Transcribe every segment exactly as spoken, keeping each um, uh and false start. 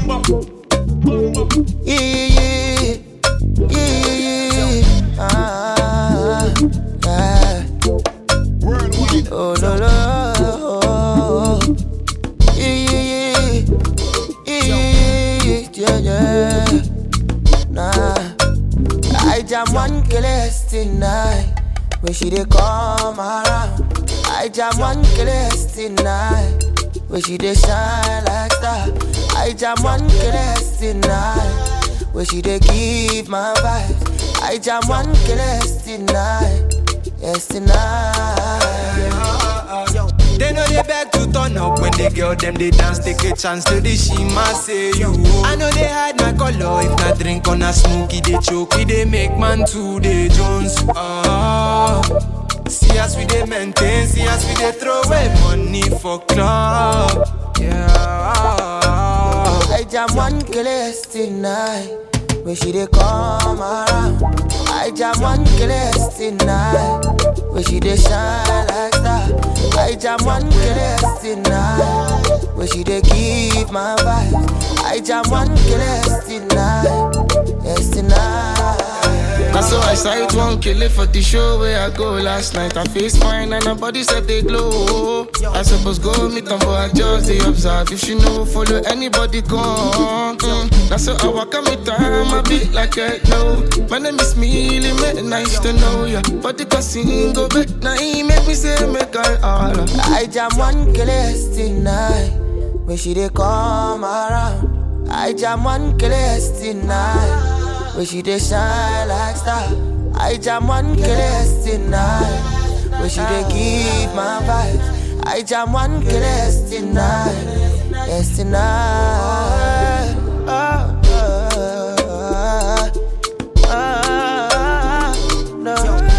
Yeah, yeah, yeah, yeah. Ah, yeah. Oh, no, no. Yeah, yeah, yeah, yeah, yeah. Nah, I jam one killers tonight. When she dey come around, I jam one killers tonight. When she dey shine like star, I jam one killers tonight. When she dey give my vibes, I jam one killers tonight. Yes, tonight. They know they beg to turn up when they girl them they dance, take a chance to the shima say you. I know they hide my color, if not drink on a smoky they choke, they make man to the Jones. Ah, see us we they maintain, see us we they throw away money for club. Yeah. I jam one killers tonight. When she dey come around, I jam one killers tonight. When she dey shine like star, I jam one killers tonight. When she dey give my vibes, I jam one killers tonight. Yes, tonight. That's so I sight one killer for the show where I go last night. I face fine and her body said they glow. I suppose go meet them, but I just they observe. If she know, follow anybody come. Mm. That's so I walk on me time, I beat like I know. My name is Millie, make nice to know ya. But the casino back now, he make me say make I all. I jam one killers tonight. When she dey come around, I jam one killers tonight. When she dey shine like star, I jam one killers tonight. When she dey give my vibes, I jam one killers tonight. Yes, tonight. Oh, oh, oh, oh, no,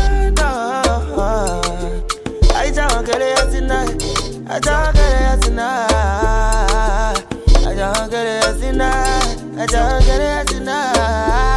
no. I jam one killers tonight. I jam one killers tonight. I jam one killers tonight. I jam one killers tonight.